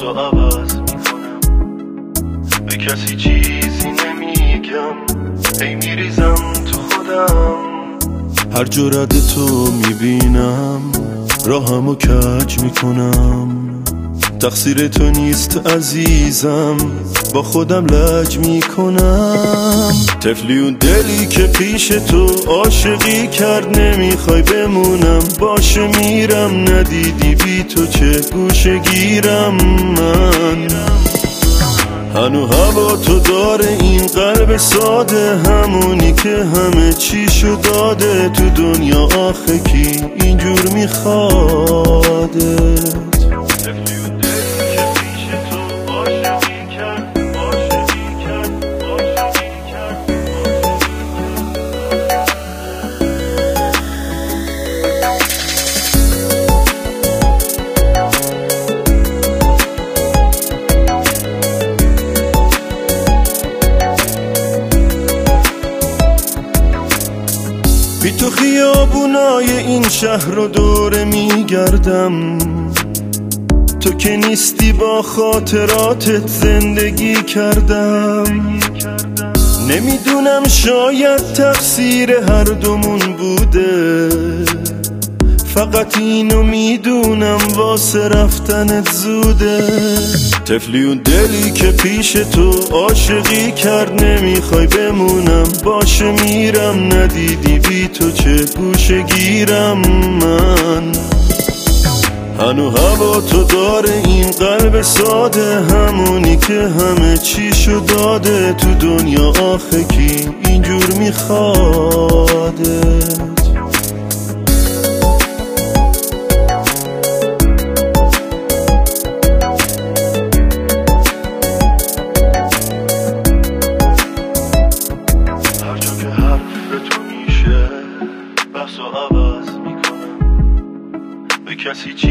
بحثو عوض میکنم، به کسی چیزی نمیگم، ای میریزم تو خودم. هر جرأت تو میبینم راهمو کج میکنم، تقصیر تو نیست عزیزم، با خودم لج میکنم. طفلی اون دلی که پیش تو عاشقی کرد، نمیخوای بمونم، باشه میرم، ندیدی بی تو چه گوشه گیرم من. هنو هوا تو داره این قلب ساده، همونی که همه چیشو داده تو دنیا، آخه کی اینجور میخواده؟ بی تو خیابونای این شهر رو دوره میگردم، تو که نیستی با خاطراتت زندگی کردم. نمیدونم شاید تقصیر هر دومون بوده، فقط اینو میدونم واسه رفتنت زوده. طفلی اون دلی که پیش تو عاشقی کرد، نمیخوای بمونم، باشه میرم، ندیدی بی تو چه گوشه گیرم من. هنو هوا تو داره این قلب ساده، همونی که همه چیشو داده تو دنیا، آخه کی اینجور میخواده؟ بحثو عوض میکنم، به کسی